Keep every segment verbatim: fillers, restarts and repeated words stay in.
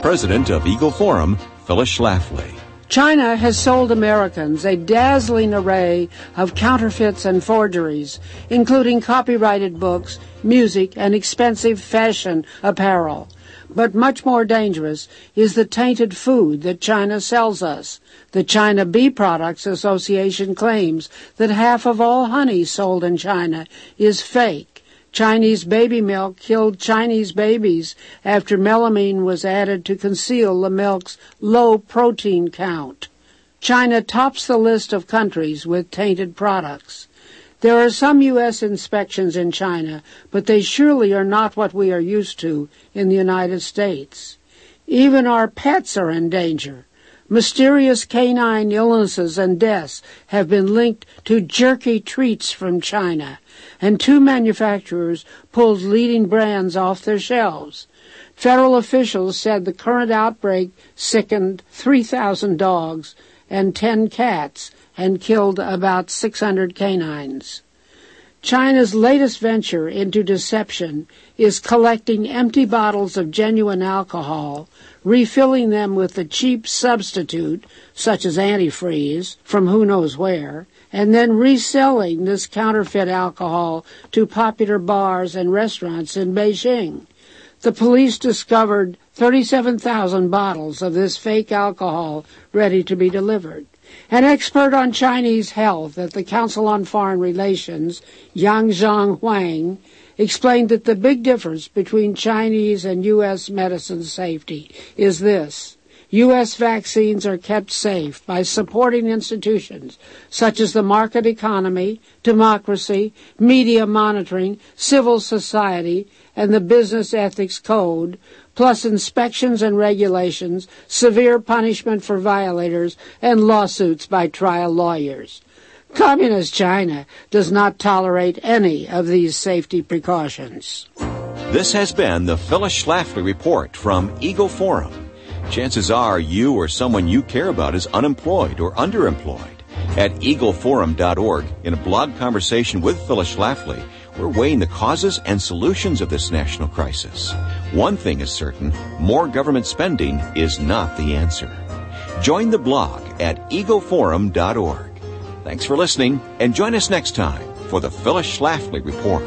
president of Eagle Forum, Phyllis Schlafly. China has sold Americans a dazzling array of counterfeits and forgeries, including copyrighted books, music, and expensive fashion apparel. But much more dangerous is the tainted food that China sells us. The China Bee Products Association claims that half of all honey sold in China is fake. Chinese baby milk killed Chinese babies after melamine was added to conceal the milk's low protein count. China tops the list of countries with tainted products. There are some U S inspections in China, but they surely are not what we are used to in the United States. Even our pets are in danger. Mysterious canine illnesses and deaths have been linked to jerky treats from China, and two manufacturers pulled leading brands off their shelves. Federal officials said the current outbreak sickened three thousand dogs and ten cats and killed about six hundred canines. China's latest venture into deception is collecting empty bottles of genuine alcohol, refilling them with a cheap substitute, such as antifreeze, from who knows where, and then reselling this counterfeit alcohol to popular bars and restaurants in Beijing. The police discovered thirty-seven thousand bottles of this fake alcohol ready to be delivered. An expert on Chinese health at the Council on Foreign Relations, Yang Zhang Huang, explained that the big difference between Chinese and U S medicine safety is this. U S vaccines are kept safe by supporting institutions such as the market economy, democracy, media monitoring, civil society, and the Business Ethics Code, plus inspections and regulations, severe punishment for violators, and lawsuits by trial lawyers. Communist China does not tolerate any of these safety precautions. This has been the Phyllis Schlafly Report from Eagle Forum. Chances are you or someone you care about is unemployed or underemployed. At eagle forum dot org, in a blog conversation with Phyllis Schlafly, we're weighing the causes and solutions of this national crisis. One thing is certain, more government spending is not the answer. Join the blog at eagle forum dot org. Thanks for listening, and join us next time for the Phyllis Schlafly Report.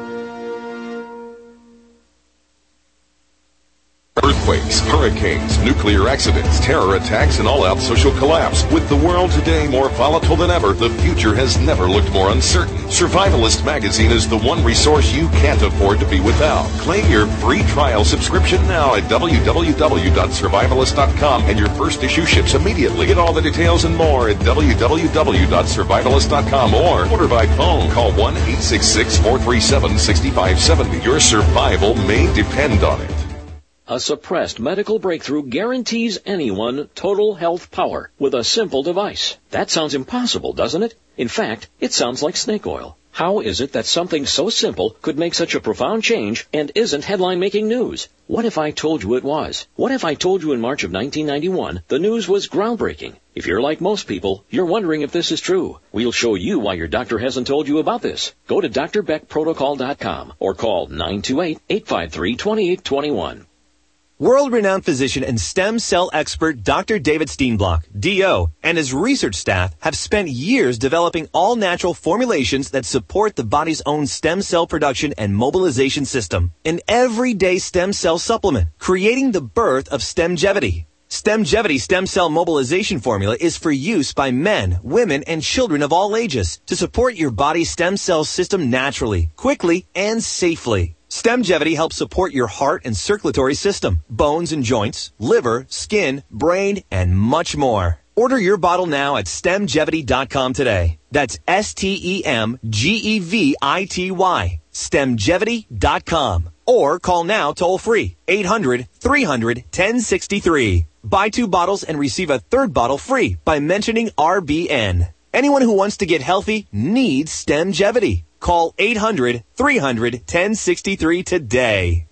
Earthquakes, hurricanes, nuclear accidents, terror attacks, and all-out social collapse. With the world today more volatile than ever, the future has never looked more uncertain. Survivalist Magazine is the one resource you can't afford to be without. Claim your free trial subscription now at w w w dot survivalist dot com, and your first issue ships immediately. Get all the details and more at w w w dot survivalist dot com or order by phone. Call one eight six six, four three seven, six five seven zero. Your survival may depend on it. A suppressed medical breakthrough guarantees anyone total health power with a simple device. That sounds impossible, doesn't it? In fact, it sounds like snake oil. How is it that something so simple could make such a profound change and isn't headline-making news? What if I told you it was? What if I told you in March of nineteen ninety-one the news was groundbreaking? If you're like most people, you're wondering if this is true. We'll show you why your doctor hasn't told you about this. Go to d r beck protocol dot com or call nine two eight, eight five three, two eight two one. World-renowned physician and stem cell expert Doctor David Steenblock, D O, and his research staff have spent years developing all-natural formulations that support the body's own stem cell production and mobilization system. An everyday stem cell supplement, creating the birth of Stemgevity. Stemgevity stem cell mobilization formula is for use by men, women, and children of all ages to support your body's stem cell system naturally, quickly, and safely. Stemgevity helps support your heart and circulatory system, bones and joints, liver, skin, brain, and much more. Order your bottle now at stemgevity dot com today. That's S T E M G E V I T Y, stemgevity dot com. Or call now toll-free, eight hundred, three hundred, ten sixty-three. Buy two bottles and receive a third bottle free by mentioning R B N. Anyone who wants to get healthy needs Stemgevity. Call eight hundred, three hundred, ten sixty-three today.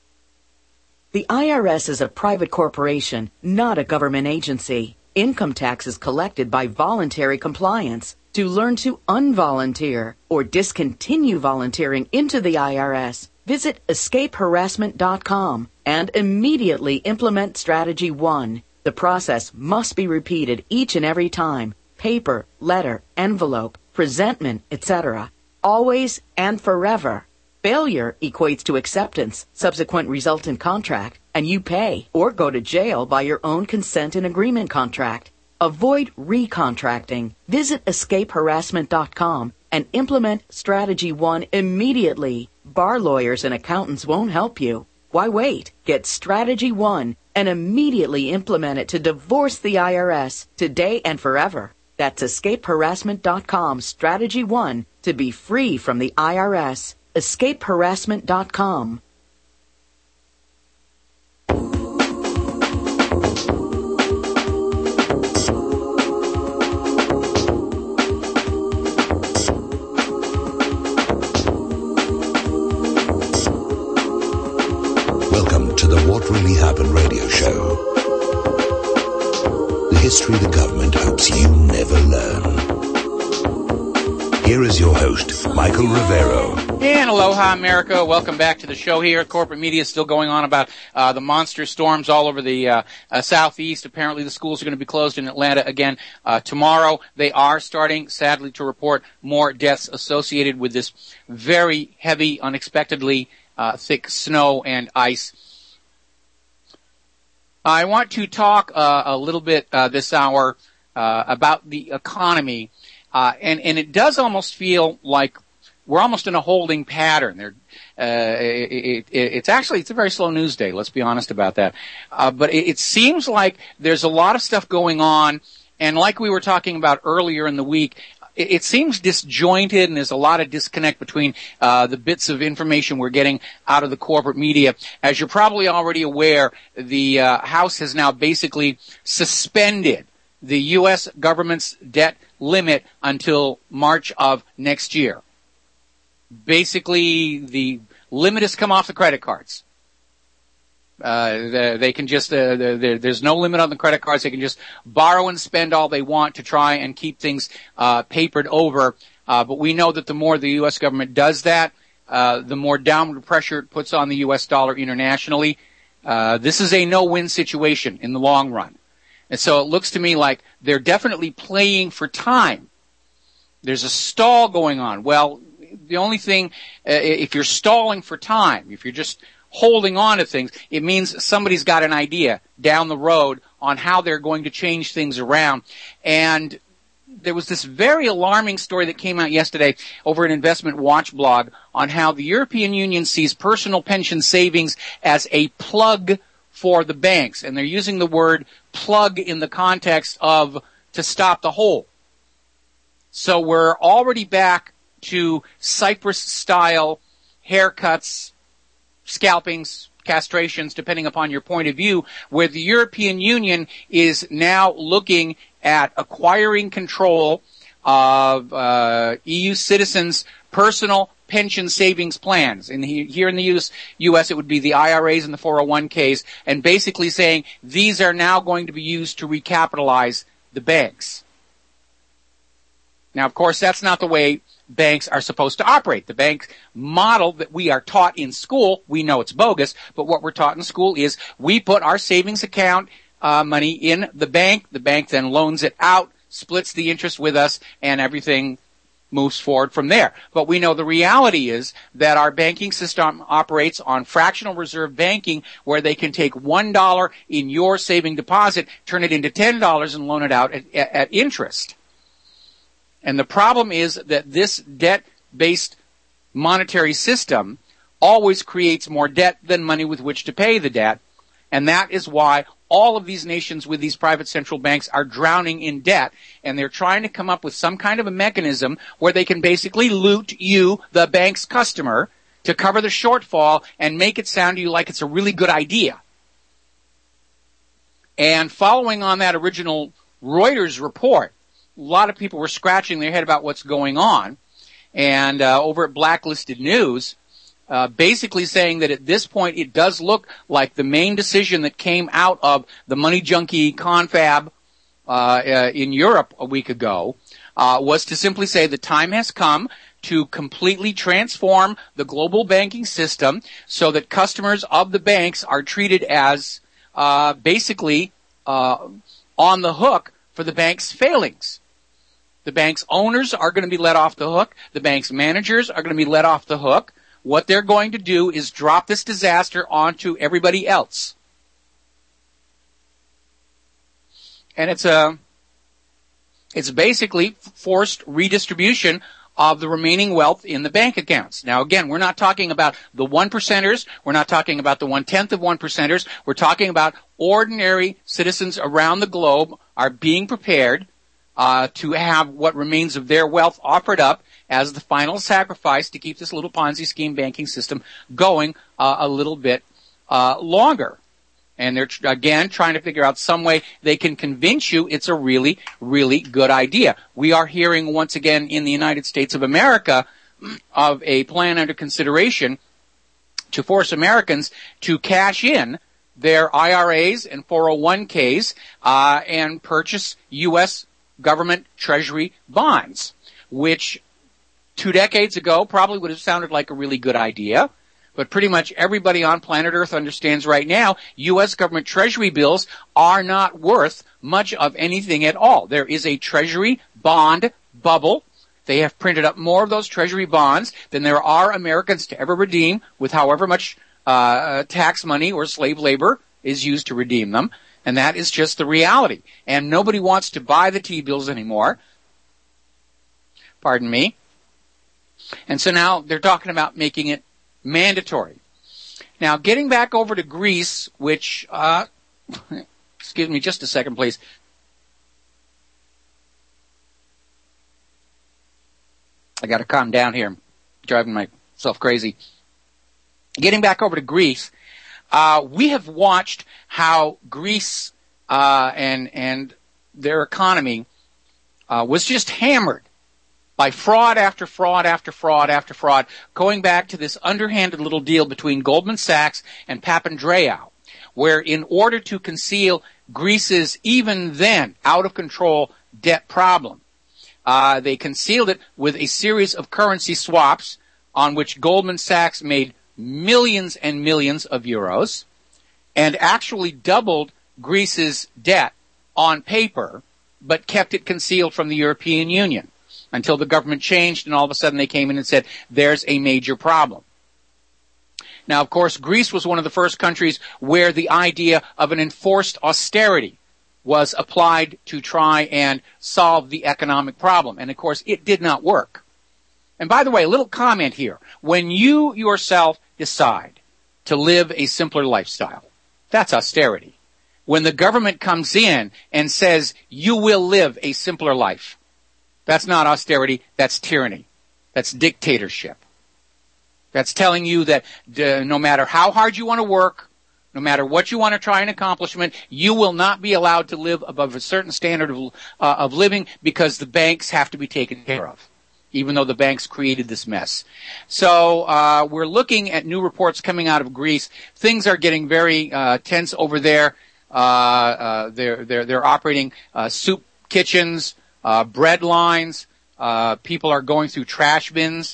The I R S is a private corporation, not a government agency. Income tax is collected by voluntary compliance. To learn to unvolunteer or discontinue volunteering into the I R S, visit escape harassment dot com. and immediately implement Strategy one. The process must be repeated each and every time. Paper, letter, envelope, presentment, et cetera. Always and forever. Failure equates to acceptance, subsequent resultant contract, and you pay or go to jail by your own consent and agreement contract. Avoid recontracting. Visit escape harassment dot com and implement Strategy one immediately. Bar lawyers and accountants won't help you. Why wait? Get Strategy one and immediately implement it to divorce the I R S today and forever. That's escape harassment dot com, Strategy one, to be free from the I R S. escape harassment dot com. Welcome to the What Really Happened radio show. The history the government hopes you never learn. Here is your host, Michael Rivero. And aloha, America. Welcome back to the show here. Corporate media is still going on about uh, the monster storms all over the uh, uh, southeast. Apparently the schools are going to be closed in Atlanta again uh, tomorrow. They are starting, sadly, to report more deaths associated with this very heavy, unexpectedly uh, thick snow and ice. I want to talk uh, a little bit uh, this hour uh, about the economy. Uh, and, and it does almost feel like we're almost in a holding pattern. There, uh, it, it, it's actually, it's a very slow news day. Let's be honest about that. Uh, but it, it seems like there's a lot of stuff going on. And like we were talking about earlier in the week, it, it seems disjointed and there's a lot of disconnect between, uh, the bits of information we're getting out of the corporate media. As you're probably already aware, the, uh, House has now basically suspended the U S government's debt limit until March of next year. Basically, the limit has come off the credit cards. Uh, they can just, uh, there's no limit on the credit cards. They can just borrow and spend all they want to try and keep things, uh, papered over. Uh, but we know that the more the U S government does that, uh, the more downward pressure it puts on the U S dollar internationally. Uh, this is a no-win situation in the long run. And so it looks to me like they're definitely playing for time. There's a stall going on. Well, the only thing, uh, if you're stalling for time, if you're just holding on to things, it means somebody's got an idea down the road on how they're going to change things around. And there was this very alarming story that came out yesterday over an Investment Watch blog on how the European Union sees personal pension savings as a plug for the banks. And they're using the word plug in the context of to stop the hole. So we're already back to Cyprus-style haircuts, scalpings, castrations, depending upon your point of view, where the European Union is now looking at acquiring control of uh, E U citizens' personal pension savings plans. And here in the U S, it would be the I R As and the four oh one Ks, and basically saying these are now going to be used to recapitalize the banks. Now, of course, that's not the way banks are supposed to operate. The bank model that we are taught in school, we know it's bogus, but what we're taught in school is we put our savings account uh, money in the bank, the bank then loans it out, splits the interest with us, and everything moves forward from there. But we know the reality is that our banking system operates on fractional reserve banking, where they can take one dollar in your saving deposit, turn it into ten dollars, and loan it out at, at, at interest. And the problem is that this debt-based monetary system always creates more debt than money with which to pay the debt. And that is why all of these nations with these private central banks are drowning in debt. And they're trying to come up with some kind of a mechanism where they can basically loot you, the bank's customer, to cover the shortfall and make it sound to you like it's a really good idea. And following on that original Reuters report, a lot of people were scratching their head about what's going on. And uh, over at Blacklisted News, uh, basically saying that at this point it does look like the main decision that came out of the money junkie confab uh, uh, in Europe a week ago uh, was to simply say the time has come to completely transform the global banking system so that customers of the banks are treated as uh, basically uh, on the hook for the bank's failings. The bank's owners are going to be let off the hook. The bank's managers are going to be let off the hook. What they're going to do is drop this disaster onto everybody else. And it's a, it's basically forced redistribution of the remaining wealth in the bank accounts. Now again, we're not talking about the one percenters. We're not talking about the one-tenth of one percenters. We're talking about ordinary citizens around the globe are being prepared uh, to have what remains of their wealth offered up as the final sacrifice to keep this little Ponzi scheme banking system going uh, a little bit uh, longer. And they're, again, trying to figure out some way they can convince you it's a really, really good idea. We are hearing once again in the United States of America of a plan under consideration to force Americans to cash in their I R As and four oh one k's uh, and purchase U S government treasury bonds, which two decades ago probably would have sounded like a really good idea. But pretty much everybody on planet Earth understands right now U S government treasury bills are not worth much of anything at all. There is a treasury bond bubble. They have printed up more of those treasury bonds than there are Americans to ever redeem with however much uh tax money or slave labor is used to redeem them. And that is just the reality. And nobody wants to buy the T-bills anymore. Pardon me. And so now they're talking about making it mandatory. Now, getting back over to Greece, which, uh, excuse me just a second, please. I gotta calm down here. I'm driving myself crazy. Getting back over to Greece, uh, we have watched how Greece, uh, and, and their economy, uh, was just hammered by fraud after fraud after fraud after fraud, going back to this underhanded little deal between Goldman Sachs and Papandreou, where in order to conceal Greece's even then out-of-control debt problem, uh, they concealed it with a series of currency swaps on which Goldman Sachs made millions and millions of euros and actually doubled Greece's debt on paper, but kept it concealed from the European Union until the government changed and all of a sudden they came in and said, there's a major problem. Now, of course, Greece was one of the first countries where the idea of an enforced austerity was applied to try and solve the economic problem. And, of course, it did not work. And by the way, a little comment here. When you yourself decide to live a simpler lifestyle, that's austerity. When the government comes in and says, you will live a simpler life, that's not austerity, that's tyranny. That's dictatorship. That's telling you that uh, no matter how hard you want to work, no matter what you want to try and accomplishment, you will not be allowed to live above a certain standard of, uh, of living because the banks have to be taken care of, even though the banks created this mess. So uh, we're looking at new reports coming out of Greece. Things are getting very uh, tense over there. Uh, uh, they're, they're, they're operating uh, soup kitchens, Uh, bread lines, uh, people are going through trash bins,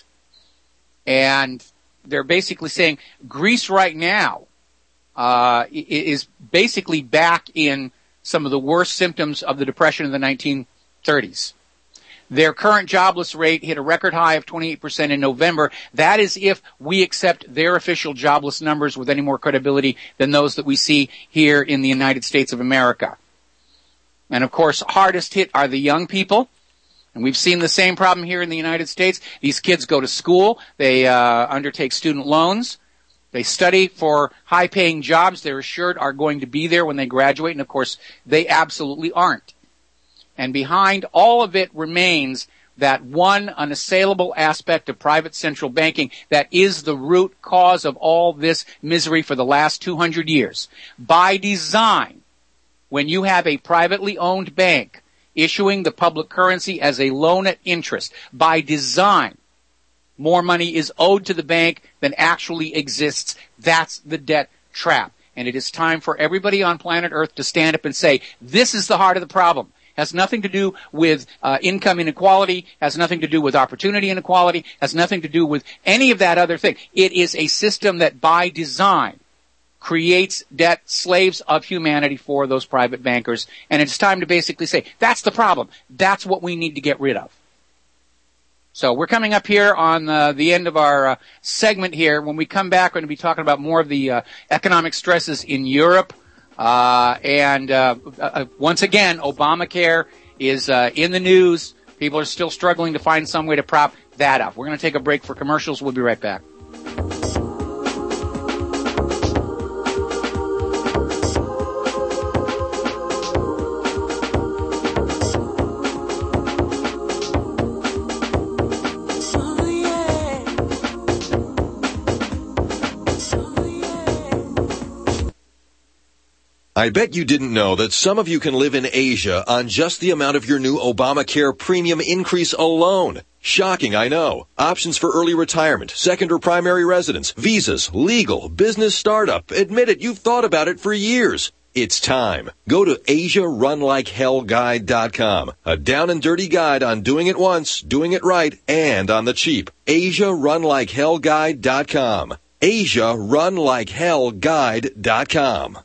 and they're basically saying Greece right now, uh, is basically back in some of the worst symptoms of the Depression of the nineteen thirties. Their current jobless rate hit a record high of twenty-eight percent in November. That is if we accept their official jobless numbers with any more credibility than those that we see here in the United States of America. And, of course, hardest hit are the young people. And we've seen the same problem here in the United States. These kids go to school. They uh, undertake student loans. They study for high-paying jobs they're assured are going to be there when they graduate. And, of course, they absolutely aren't. And behind all of it remains that one unassailable aspect of private central banking that is the root cause of all this misery for the last two hundred years. By design, when you have a privately owned bank issuing the public currency as a loan at interest, by design, more money is owed to the bank than actually exists. That's the debt trap. And it is time for everybody on planet Earth to stand up and say, this is the heart of the problem. has nothing to do with uh, income inequality, has nothing to do with opportunity inequality, has nothing to do with any of that other thing. It is a system that by design creates debt slaves of humanity for those private bankers. And it's time to basically say, that's the problem. That's what we need to get rid of. So we're coming up here on uh, the end of our uh, segment here. When we come back, we're going to be talking about more of the uh, economic stresses in Europe. Uh, and uh, uh, once again, Obamacare is uh, in the news. People are still struggling to find some way to prop that up. We're going to take a break for commercials. We'll be right back. I bet you didn't know that some of you can live in Asia on just the amount of your new Obamacare premium increase alone. Shocking, I know. Options for early retirement, second or primary residence, visas, legal, business startup. Admit it, you've thought about it for years. It's time. Go to Asia Run Like Hell Guide dot com. A down and dirty guide on doing it once, doing it right, and on the cheap. Asia Run Like Hell Guide dot com. Asia Run Like Hell Guide dot com.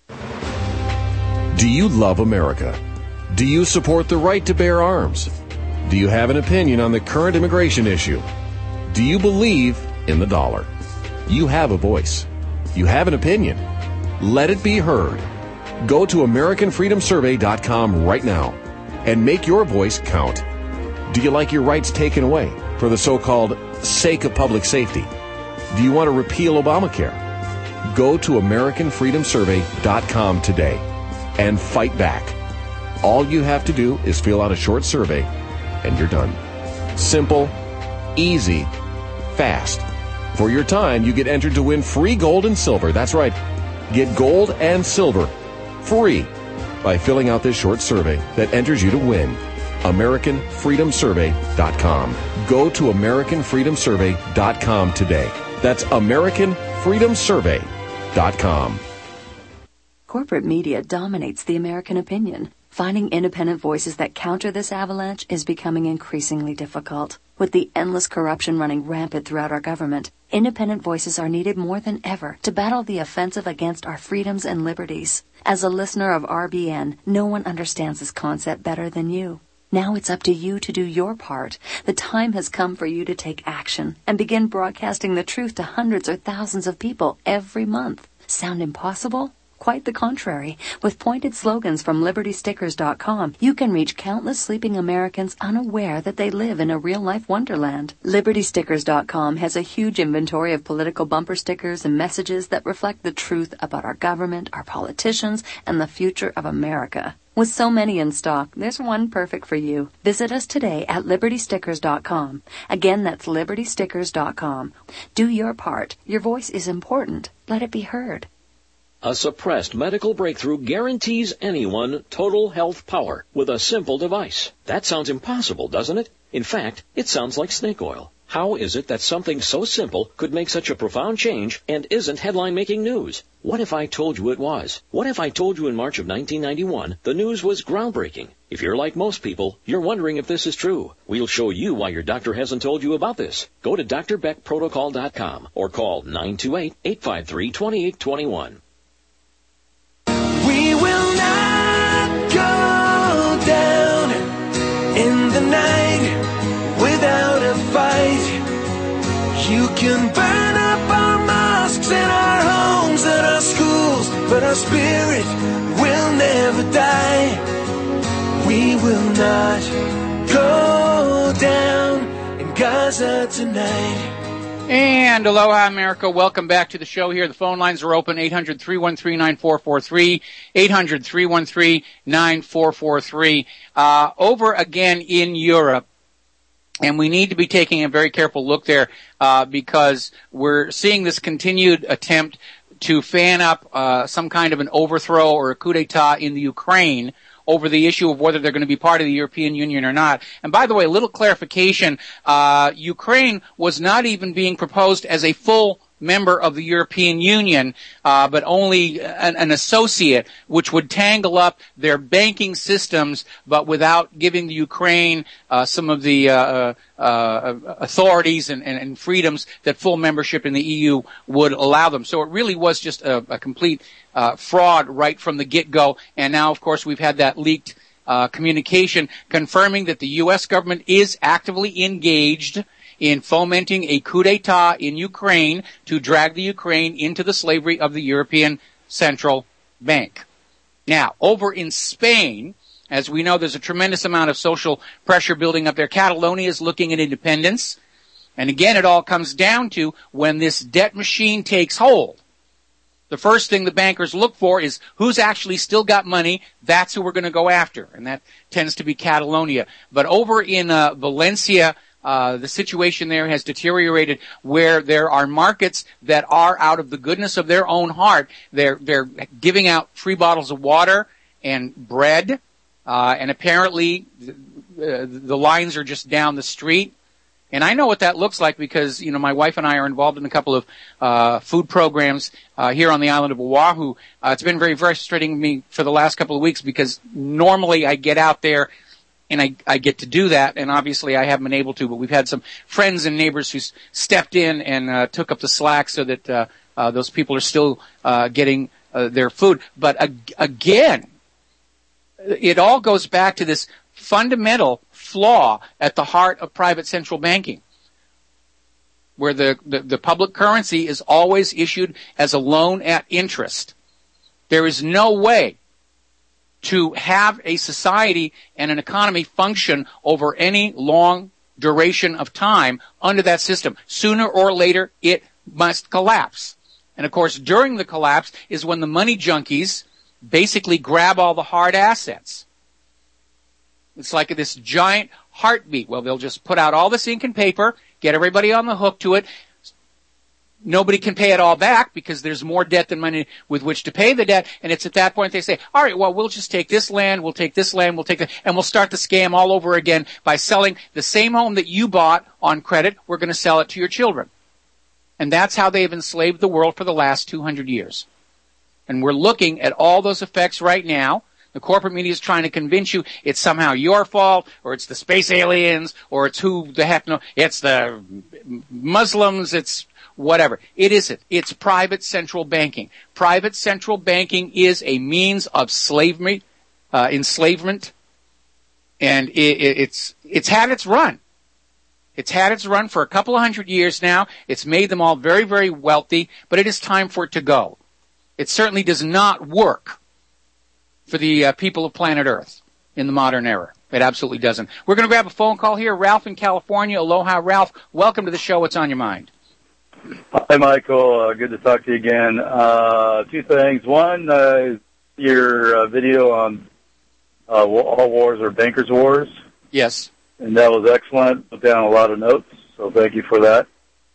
Do you love America? Do you support the right to bear arms? Do you have an opinion on the current immigration issue? Do you believe in the dollar? You have a voice. You have an opinion. Let it be heard. Go to American Freedom Survey dot com right now and make your voice count. Do you like your rights taken away for the so-called sake of public safety? Do you want to repeal Obamacare? Go to American Freedom Survey dot com today and fight back. All you have to do is fill out a short survey, and you're done. Simple, easy, fast. For your time, you get entered to win free gold and silver. That's right. Get gold and silver free by filling out this short survey that enters you to win. American Freedom Survey dot com. Go to American Freedom Survey dot com today. That's American Freedom Survey dot com. Corporate media dominates the American opinion. Finding independent voices that counter this avalanche is becoming increasingly difficult. With the endless corruption running rampant throughout our government, independent voices are needed more than ever to battle the offensive against our freedoms and liberties. As a listener of R B N, no one understands this concept better than you. Now it's up to you to do your part. The time has come for you to take action and begin broadcasting the truth to hundreds or thousands of people every month. Sound impossible? Quite the contrary. With pointed slogans from Liberty Stickers dot com, you can reach countless sleeping Americans unaware that they live in a real-life wonderland. Liberty Stickers dot com has a huge inventory of political bumper stickers and messages that reflect the truth about our government, our politicians, and the future of America. With so many in stock, there's one perfect for you. Visit us today at Liberty Stickers dot com. Again, that's Liberty Stickers dot com. Do your part. Your voice is important. Let it be heard. A suppressed medical breakthrough guarantees anyone total health power with a simple device. That sounds impossible, doesn't it? In fact, it sounds like snake oil. How is it that something so simple could make such a profound change and isn't headline-making news? What if I told you it was? What if I told you in March of nineteen ninety-one the news was groundbreaking? If you're like most people, you're wondering if this is true. We'll show you why your doctor hasn't told you about this. Go to D R Beck Protocol dot com or call nine two eight, eight five three, two eight two one. We will not go down in the night without a fight. You can burn up our mosques and our homes and our schools, but our spirit will never die. We will not go down in Gaza tonight. And aloha, America. Welcome back to the show here. The phone lines are open, eight hundred, three one three, nine four four three, eight hundred, three one three, nine four four three. Uh, over again in Europe, and we need to be taking a very careful look there uh, because we're seeing this continued attempt to fan up uh, some kind of an overthrow or a coup d'etat in the Ukraine over the issue of whether they're going to be part of the European Union or not. And by the way, a little clarification, uh, Ukraine was not even being proposed as a full member of the European Union, uh, but only an, an associate, which would tangle up their banking systems, but without giving the Ukraine uh, some of the uh, uh, authorities and, and, and freedoms that full membership in the E U would allow them. So it really was just a, a complete uh, fraud right from the get-go. And now, of course, we've had that leaked uh, communication confirming that the U S government is actively engaged in fomenting a coup d'etat in Ukraine to drag the Ukraine into the slavery of the European Central Bank. Now, over in Spain, as we know, there's a tremendous amount of social pressure building up there. Catalonia is looking at independence. And again, it all comes down to when this debt machine takes hold. The first thing the bankers look for is who's actually still got money. That's who we're going to go after. And that tends to be Catalonia. But over in uh, Valencia, Uh, the situation there has deteriorated where there are markets that are out of the goodness of their own heart. They're, they're giving out free bottles of water and bread, uh, and apparently the, the lines are just down the street. And I know what that looks like because, you know, my wife and I are involved in a couple of, uh, food programs, uh, here on the island of Oahu. Uh, it's been very frustrating to me for the last couple of weeks because normally I get out there and I, I get to do that, and obviously I haven't been able to, but we've had some friends and neighbors who stepped in and uh, took up the slack so that uh, uh, those people are still uh, getting uh, their food. But ag- again, it all goes back to this fundamental flaw at the heart of private central banking, where the, the, the public currency is always issued as a loan at interest. There is no way to have a society and an economy function over any long duration of time under that system. Sooner or later, it must collapse. And of course, during the collapse is when the money junkies basically grab all the hard assets. It's like this giant heartbeat. Well, they'll just put out all this ink and paper, get everybody on the hook to it. Nobody can pay it all back because there's more debt than money with which to pay the debt. And it's at that point they say, all right, well, we'll just take this land, we'll take this land, we'll take that, and we'll start the scam all over again by selling the same home that you bought on credit. We're going to sell it to your children. And that's how they've enslaved the world for the last two hundred years. And we're looking at all those effects right now. The corporate media is trying to convince you it's somehow your fault, or it's the space aliens, or it's who the heck no, it's the Muslims, it's whatever. It isn't. It's private central banking. Private central banking is a means of slavery, uh, enslavement, and it, it, it's it's had its run. It's had its run for a couple of hundred years now. It's made them all very, very wealthy, but it is time for it to go. It certainly does not work for the uh, people of planet Earth in the modern era. It absolutely doesn't. We're going to grab a phone call here. Ralph in California. Aloha, Ralph. Welcome to the show. What's on your mind? Hi, Michael. Uh, good to talk to you again. Uh, two things. One, uh, your uh, video on uh, all wars are bankers' wars. Yes. And that was excellent. Put down a lot of notes, so thank you for that.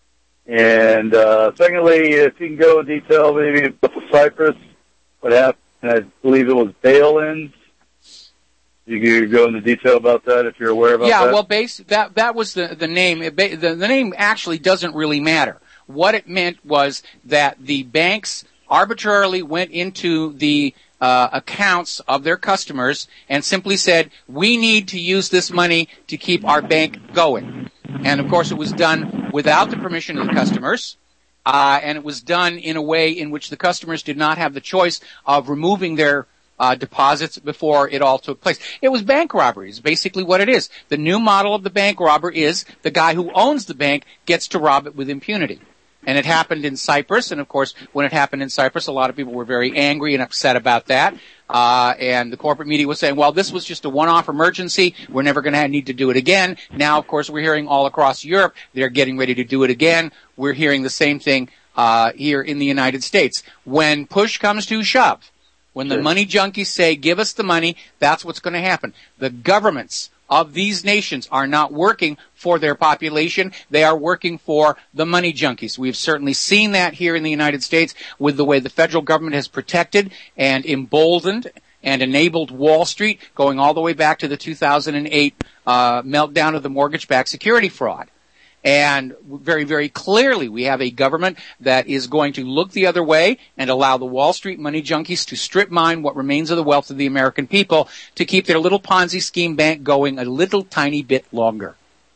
And uh, secondly, if you can go in detail, maybe with Cyprus, what happened, I believe it was bail-ins. You could go into detail about that if you're aware about yeah, that. Yeah, well, base, that that was the the name. It, the, the name actually doesn't really matter. What it meant was that the banks arbitrarily went into the uh, accounts of their customers and simply said, we need to use this money to keep our bank going. And, of course, it was done without the permission of the customers, uh, and it was done in a way in which the customers did not have the choice of removing their uh, deposits before it all took place. It was bank robbery is basically what it is. The new model of the bank robber is the guy who owns the bank gets to rob it with impunity. And it happened in Cyprus, and of course, when it happened in Cyprus, a lot of people were very angry and upset about that. Uh, and the corporate media was saying, well, this was just a one-off emergency. We're never going to need to do it again. Now, of course, we're hearing all across Europe, they're getting ready to do it again. We're hearing the same thing uh, here in the United States. When push comes to shove, when the money junkies say, give us the money, that's what's going to happen. The governments of these nations are not working for their population. They are working for the money junkies. We've certainly seen that here in the United States with the way the federal government has protected and emboldened and enabled Wall Street, going all the way back to the two thousand eight uh, meltdown of the mortgage-backed security fraud. And very, very clearly, we have a government that is going to look the other way and allow the Wall Street money junkies to strip mine what remains of the wealth of the American people to keep their little Ponzi scheme bank going a little tiny bit longer.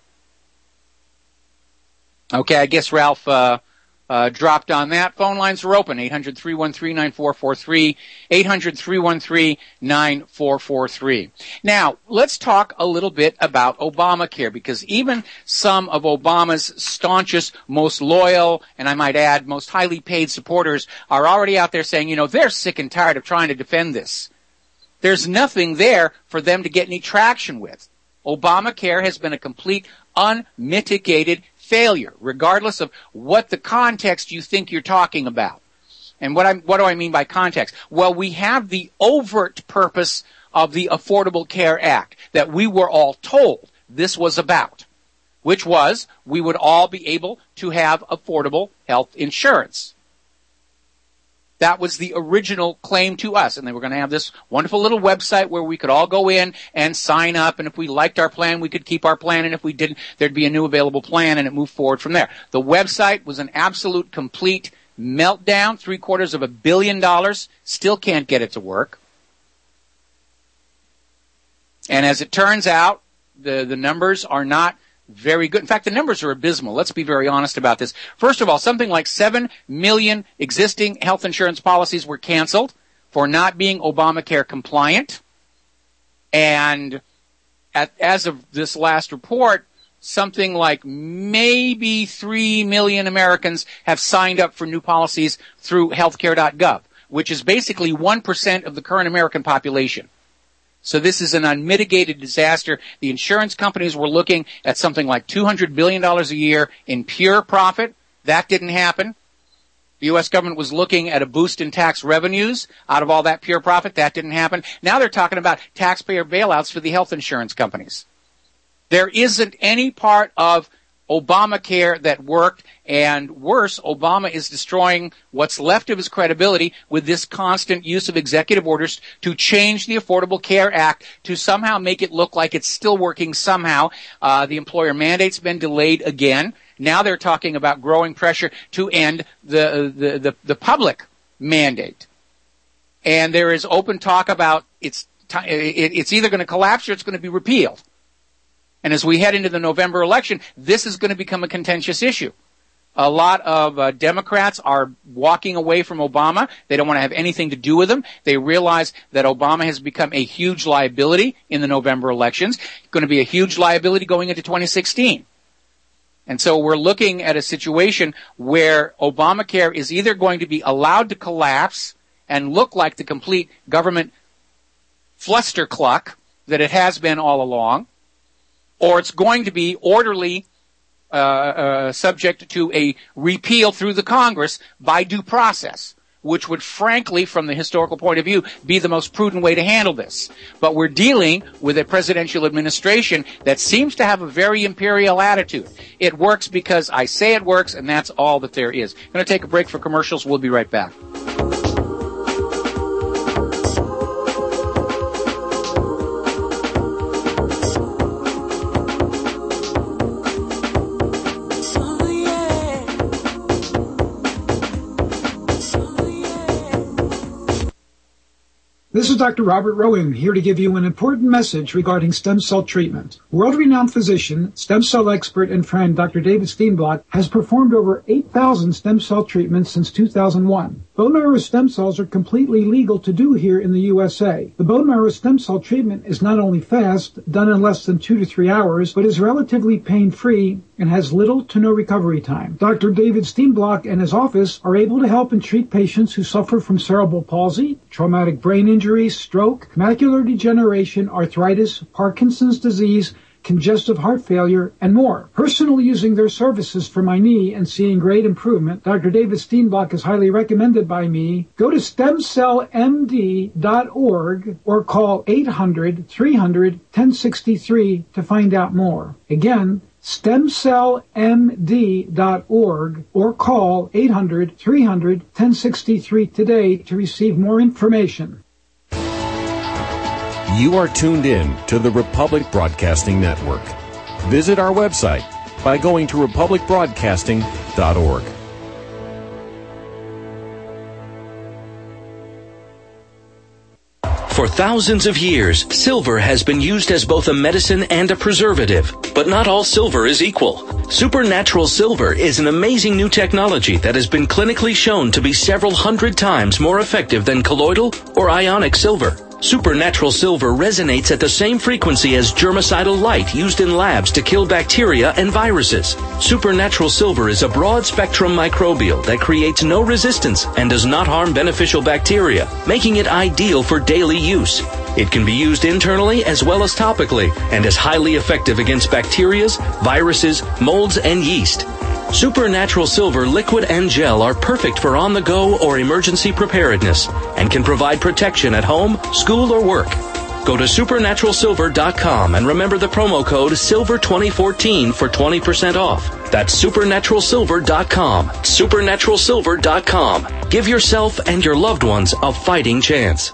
Okay, I guess Ralph uh, uh dropped on that. Phone lines are open, eight hundred, three one three, nine four four three, eight hundred, three one three, nine four four three. Now, let's talk a little bit about Obamacare, because even some of Obama's staunchest, most loyal, and I might add, most highly paid supporters are already out there saying, you know, they're sick and tired of trying to defend this. There's nothing there for them to get any traction with. Obamacare has been a complete unmitigated failure, regardless of what the context you think you're talking about. And what I what do I mean by context? Well, we have the overt purpose of the Affordable Care Act that we were all told this was about, which was we would all be able to have affordable health insurance. That was the original claim to us, and they were going to have this wonderful little website where we could all go in and sign up, and if we liked our plan, we could keep our plan, and if we didn't, there'd be a new available plan, and it moved forward from there. The website was an absolute, complete meltdown, three quarters of a billion dollars, still can't get it to work. And as it turns out, the, the numbers are not very good. In fact, the numbers are abysmal. Let's be very honest about this. First of all, something like seven million existing health insurance policies were canceled for not being Obamacare compliant. And at, as of this last report, something like maybe three million Americans have signed up for new policies through healthcare dot gov, which is basically one percent of the current American population. So this is an unmitigated disaster. The insurance companies were looking at something like two hundred billion dollars a year in pure profit. That didn't happen. The U S government was looking at a boost in tax revenues out of all that pure profit. That didn't happen. Now they're talking about taxpayer bailouts for the health insurance companies. There isn't any part of Obamacare that worked, and worse, Obama is destroying what's left of his credibility with this constant use of executive orders to change the Affordable Care Act to somehow make it look like it's still working somehow. Uh, the employer mandate's been delayed again. Now they're talking about growing pressure to end the, the, the, the public mandate. And there is open talk about it's, t- it's either going to collapse or it's going to be repealed. And as we head into the November election, this is going to become a contentious issue. A lot of uh, Democrats are walking away from Obama. They don't want to have anything to do with him. They realize that Obama has become a huge liability in the November elections, going to be a huge liability going into twenty sixteen. And so we're looking at a situation where Obamacare is either going to be allowed to collapse and look like the complete government flustercluck that it has been all along, or it's going to be orderly, uh, uh, subject to a repeal through the Congress by due process, which would frankly, from the historical point of view, be the most prudent way to handle this. But we're dealing with a presidential administration that seems to have a very imperial attitude. It works because I say it works, and that's all that there is. I'm going to take a break for commercials. We'll be right back. This is Doctor Robert Rowan, here to give you an important message regarding stem cell treatment. World-renowned physician, stem cell expert, and friend Doctor David Steenblock has performed over eight thousand stem cell treatments since two thousand one. Bone marrow stem cells are completely legal to do here in the U S A. The bone marrow stem cell treatment is not only fast, done in less than two to three hours, but is relatively pain-free and has little to no recovery time. Doctor David Steenblock and his office are able to help and treat patients who suffer from cerebral palsy, traumatic brain injury, stroke, macular degeneration, arthritis, Parkinson's disease, congestive heart failure, and more. Personally using their services for my knee and seeing great improvement, Doctor David Steenblock is highly recommended by me. Go to stem cell m d dot org or call eight hundred, three hundred, ten sixty-three to find out more. Again, stem cell m d dot org or call eight hundred, three hundred, ten sixty-three today to receive more information. You are tuned in to the Republic Broadcasting Network. Visit our website, by going to republic broadcasting dot org. For thousands of years, silver has been used as both a medicine and a preservative. But not all silver is equal. Supernatural Silver is an amazing new technology that has been clinically shown to be several hundred times more effective than colloidal or ionic silver. Supernatural Silver resonates at the same frequency as germicidal light used in labs to kill bacteria and viruses. Supernatural Silver is a broad-spectrum microbial that creates no resistance and does not harm beneficial bacteria, making it ideal for daily use. It can be used internally as well as topically and is highly effective against bacteria, viruses, molds, and yeast. Supernatural Silver liquid and gel are perfect for on-the-go or emergency preparedness and can provide protection at home, school, or work. Go to supernatural silver dot com and remember the promo code silver twenty fourteen for twenty percent off. That's supernatural silver dot com. supernatural silver dot com. Give yourself and your loved ones a fighting chance.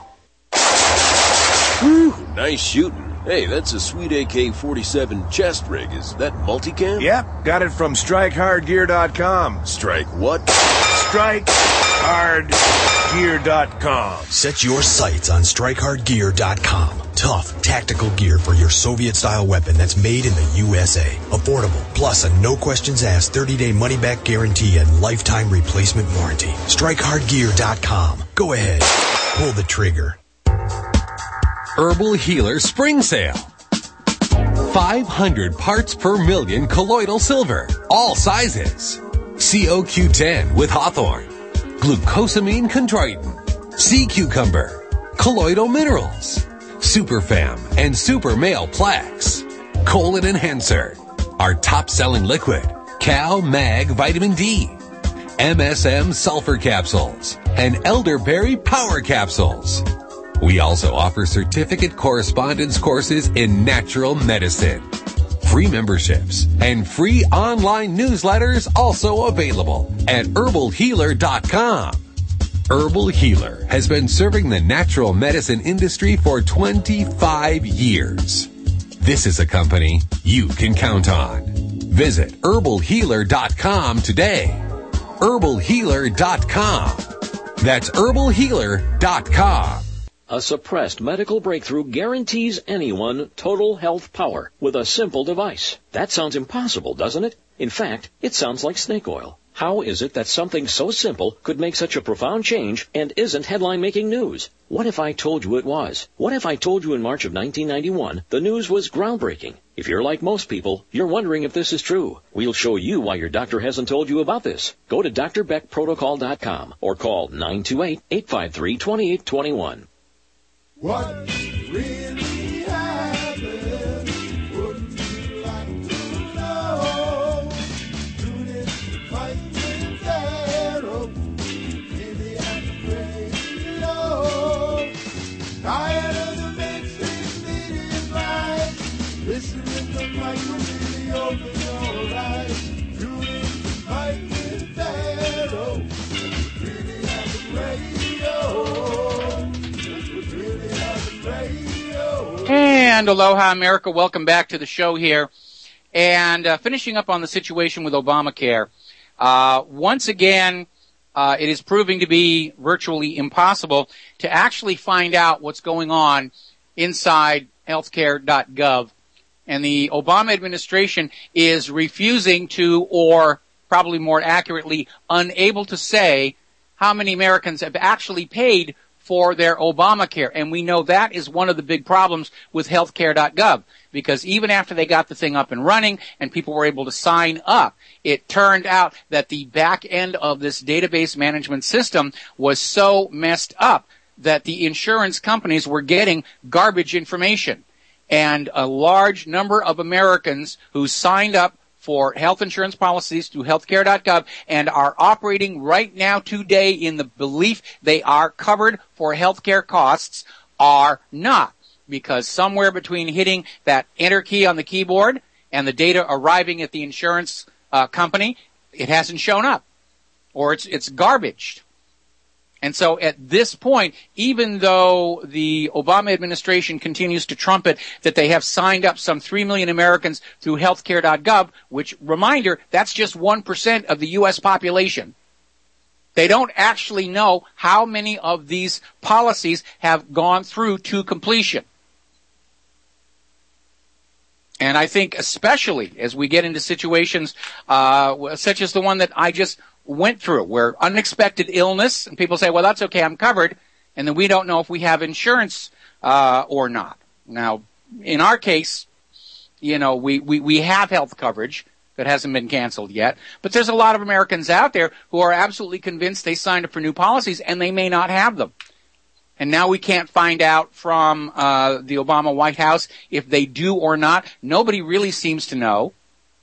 Woo, nice shooting. Hey, that's a sweet A K forty-seven chest rig. Is that multicam? Yep, got it from strike hard gear dot com. Strike what? strike hard gear dot com. Set your sights on strike hard gear dot com. Tough, tactical gear for your Soviet-style weapon that's made in the U S A. Affordable, plus a no-questions-asked thirty-day money-back guarantee and lifetime replacement warranty. strike hard gear dot com. Go ahead, pull the trigger. Herbal Healer Spring Sale. five hundred parts per million colloidal silver. All sizes. C O Q ten with Hawthorne. Glucosamine chondroitin. Sea cucumber. Colloidal minerals. Superfam and Super Male Plaques. Colon Enhancer. Our top-selling liquid. Cal Mag Vitamin D. M S M Sulfur Capsules. And Elderberry Power Capsules. We also offer certificate correspondence courses in natural medicine. Free memberships and free online newsletters also available at herbal healer dot com. Herbal Healer has been serving the natural medicine industry for twenty-five years. This is a company you can count on. Visit herbal healer dot com today. herbal healer dot com. That's herbal healer dot com. A suppressed medical breakthrough guarantees anyone total health power with a simple device. That sounds impossible, doesn't it? In fact, it sounds like snake oil. How is it that something so simple could make such a profound change and isn't headline-making news? What if I told you it was? What if I told you in March of nineteen ninety-one the news was groundbreaking? If you're like most people, you're wondering if this is true. We'll show you why your doctor hasn't told you about this. Go to d r beck protocol dot com or call nine two eight, eight five three, two eight two one. What really happened? Wouldn't you like to know? Tune in to Fight with Pharaoh. Maybe at the radio. Tired of the mainstream media lies. Listen to the micro radio open your eyes. Tune in to Fight with Pharaoh. Really at the radio. And aloha, America. Welcome back to the show here. And uh, finishing up on the situation with Obamacare. Uh, once again, uh, it is proving to be virtually impossible to actually find out what's going on inside healthcare dot gov. And the Obama administration is refusing to, or probably more accurately, unable to say how many Americans have actually paid for their Obamacare. And we know that is one of the big problems with healthcare dot gov, because even after they got the thing up and running and people were able to sign up, it turned out that the back end of this database management system was so messed up that the insurance companies were getting garbage information. And a large number of Americans who signed up for health insurance policies through healthcare dot gov and are operating right now today in the belief they are covered for healthcare costs are not, because somewhere between hitting that enter key on the keyboard and the data arriving at the insurance uh, company, it hasn't shown up, or it's it's garbaged. And so at this point, even though the Obama administration continues to trumpet that they have signed up some three million Americans through healthcare dot gov, which, reminder, that's just one percent of the U S population. They don't actually know how many of these policies have gone through to completion. And I think especially as we get into situations uh such as the one that I just went through, where unexpected illness, and people say, well, that's okay, I'm covered, and then we don't know if we have insurance uh or not. Now, in our case, you know, we, we, we have health coverage that hasn't been canceled yet, but there's a lot of Americans out there who are absolutely convinced they signed up for new policies, and they may not have them. And now we can't find out from uh the Obama White House if they do or not. Nobody really seems to know.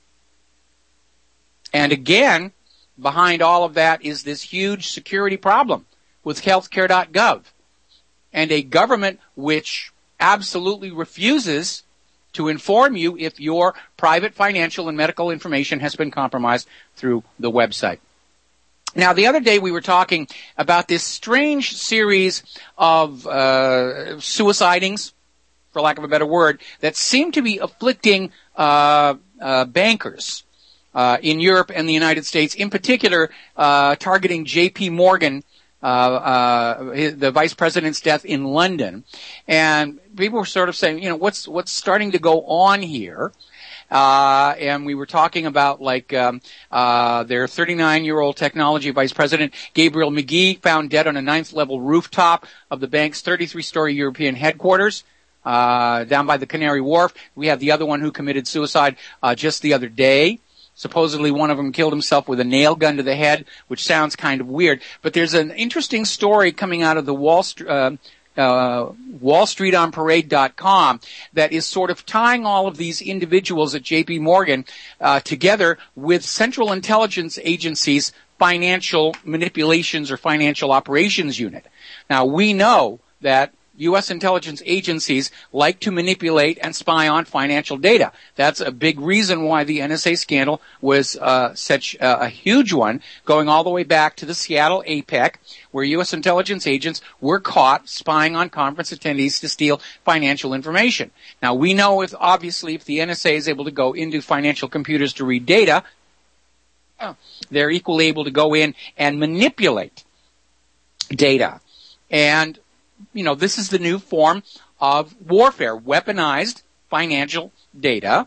And again, behind all of that is this huge security problem with healthcare dot gov and a government which absolutely refuses to inform you if your private financial and medical information has been compromised through the website. Now, the other day we were talking about this strange series of uh suicidings, for lack of a better word, that seem to be afflicting uh, uh bankers uh in Europe and the United States, in particular uh targeting J P Morgan, uh uh the vice president's death in London. And people were sort of saying, you know, what's what's starting to go on here? Uh, and we were talking about, like, um, uh, their thirty-nine-year-old technology vice president, Gabriel McGee, found dead on a ninth-level rooftop of the bank's thirty-three-story European headquarters, uh, down by the Canary Wharf. We have the other one who committed suicide, uh, just the other day. Supposedly one of them killed himself with a nail gun to the head, which sounds kind of weird. But there's an interesting story coming out of the Wall Street, uh, Uh, wall street on parade dot com that is sort of tying all of these individuals at J P Morgan uh, together with Central Intelligence Agency's financial manipulations or financial operations unit. Now, we know that U S intelligence agencies like to manipulate and spy on financial data. That's a big reason why the N S A scandal was uh, such a, a huge one, going all the way back to the Seattle APEC, where U S intelligence agents were caught spying on conference attendees to steal financial information. Now, we know if, obviously, if the N S A is able to go into financial computers to read data, they're equally able to go in and manipulate data. And you know, this is the new form of warfare, weaponized financial data.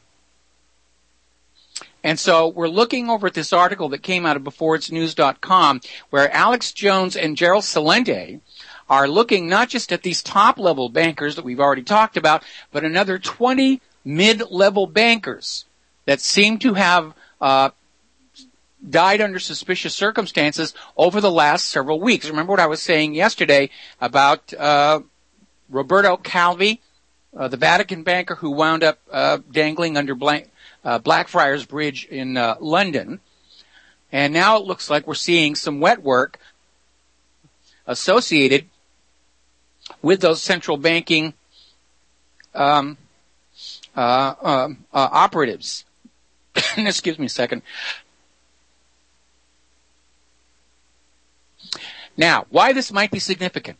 And so we're looking over at this article that came out of before it's news dot com, where Alex Jones and Gerald Celente are looking not just at these top-level bankers that we've already talked about, but another twenty mid-level bankers that seem to have uh died under suspicious circumstances over the last several weeks. Remember what I was saying yesterday about uh Roberto Calvi, uh, the Vatican banker who wound up uh dangling under blank, uh, Blackfriars Bridge in uh, London. And now it looks like we're seeing some wet work associated with those central banking um uh, uh, uh operatives. Excuse me a second. Now, why this might be significant.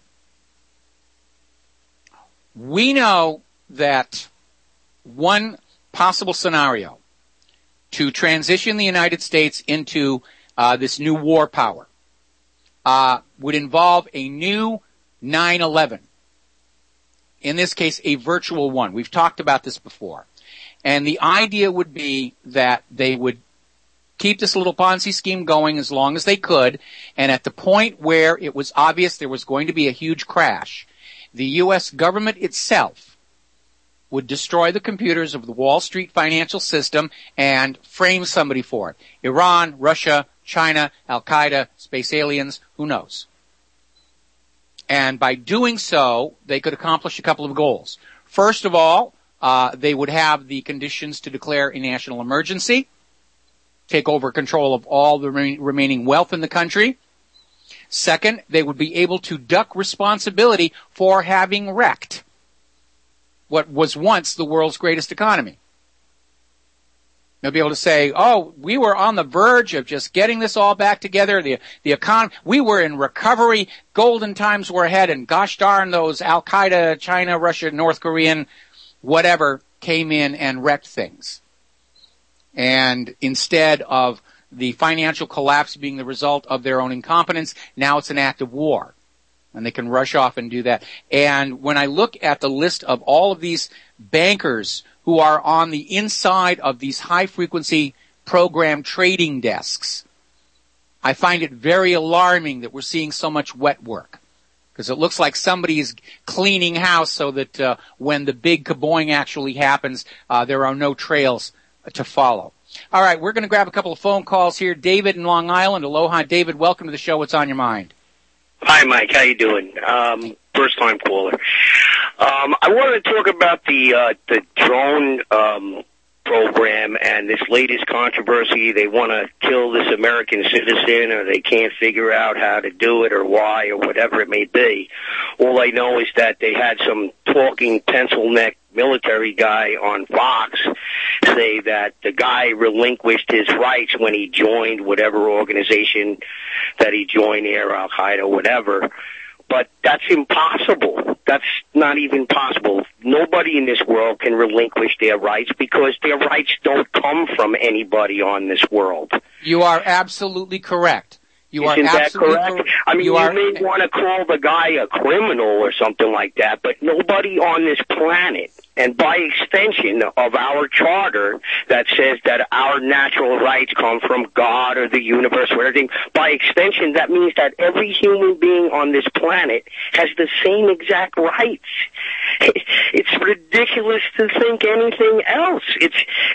We know that one possible scenario to transition the United States into uh, this new war power uh, would involve a new nine eleven. In this case, a virtual one. We've talked about this before. And the idea would be that they would keep this little Ponzi scheme going as long as they could, and at the point where it was obvious there was going to be a huge crash, the U S government itself would destroy the computers of the Wall Street financial system and frame somebody for it. Iran, Russia, China, Al-Qaeda, space aliens, who knows? And by doing so, they could accomplish a couple of goals. First of all, uh, they would have the conditions to declare a national emergency, take over control of all the re- remaining wealth in the country. Second, they would be able to duck responsibility for having wrecked what was once the world's greatest economy. They'll be able to say, oh, we were on the verge of just getting this all back together. The, the economy, we were in recovery. Golden times were ahead. And gosh darn, those Al-Qaeda, China, Russia, North Korean, whatever, came in and wrecked things. And instead of the financial collapse being the result of their own incompetence, now it's an act of war. And they can rush off and do that. And when I look at the list of all of these bankers who are on the inside of these high-frequency program trading desks, I find it very alarming that we're seeing so much wet work. Because it looks like somebody is cleaning house so that uh, when the big kaboing actually happens, uh, there are no trails to follow. All right, we're going to grab a couple of phone calls here. David in Long Island. Aloha, David. Welcome to the show. What's on your mind? Hi, Mike. How you doing? Um, first-time caller. Um, I wanted to talk about the uh, the drone um, program and this latest controversy. They want to kill this American citizen, or they can't figure out how to do it, or why, or whatever it may be. All I know is that they had some talking pencil-neck military guy on Fox say that the guy relinquished his rights when he joined whatever organization that he joined, Air Al-Qaeda, whatever. But that's impossible. That's not even possible. Nobody in this world can relinquish their rights because their rights don't come from anybody on this world. You are absolutely correct. You Isn't are that absolutely correct? Cor- I mean, you, you are, may want to call the guy a criminal or something like that, but nobody on this planet, and by extension of our charter that says that our natural rights come from God or the universe or everything, by extension, that means that every human being on this planet has the same exact rights. It's ridiculous to think anything else. It's